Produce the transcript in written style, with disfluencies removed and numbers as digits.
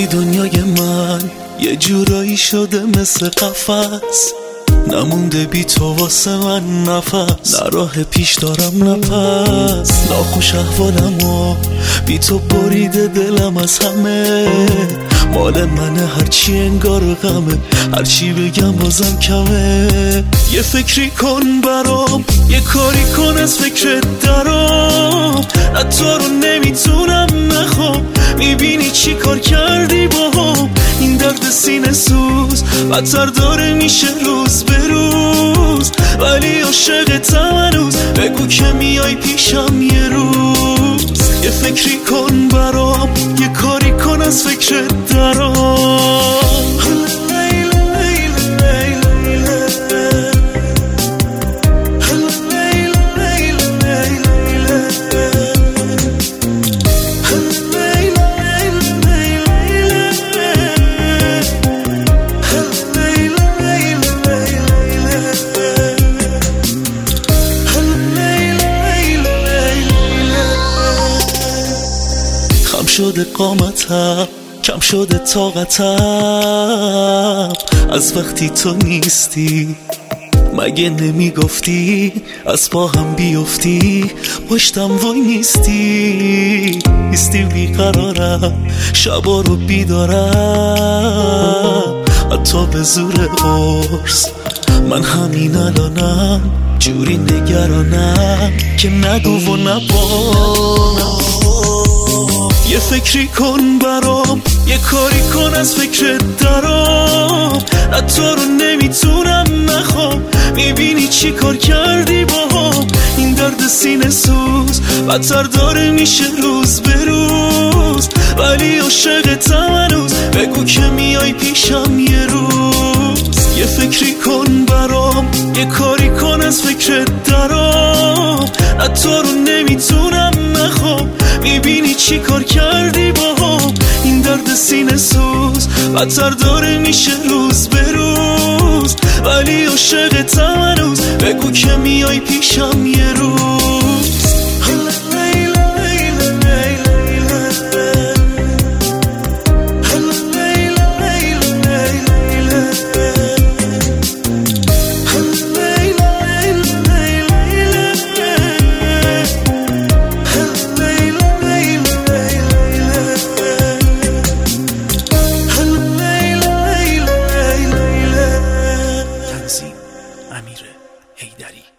ولی دنیای من یه جورایی شده مثل قفس، نمونده بی تو واسه من نفس، نه راه پیش دارم نه پس. ناخوش احوالم و بی تو بریده دلم از همه، مال منه هرچی انگار غمه، هرچی بگم بازم کمه. یه فکری کن برام، یه کاری کن از فکرت درام، نه تو رو نمیتونم نخوام. میبینی چی کار کردی باهم، این درد سینه سوز بدتر داره میشه روز به روز، ولی عاشقتم هنوز، بگو که میای پیشم یه روز. یه فکری کن برام، یه کاری کن از فکرت درام. کم شده قامتم، کم شده طاقتم، از وقتی تو نیستی. مگه نمیگفتی از پا هم بیفتی، پشتم وای نیستی بیقرارم، شبا رو بیدارم حتی به زور قرص. من همین الانم جوری نگرانم که نگو و نبانم. یه فکری کن برام، یه کاری کن از فکرت درام، نه تو رو نمیتونم نخوام. میبینی چی کار کردی باهم، این درد سینه سوز بدتر داره میشه روز به روز، ولی عاشقتم هنوز، بگو که میای پیشم یه روز. یه فکری کن برام، یه کاری کن از فکرت درام، نه تو رو نمیتونم نخوام. میبینی چی کار کردی باهم، این درد سینه سوز بدتر داره میشه روز به روز، ولی عاشقتم هنوز، بگو که میای پیشم یه روز. امیر حیدری.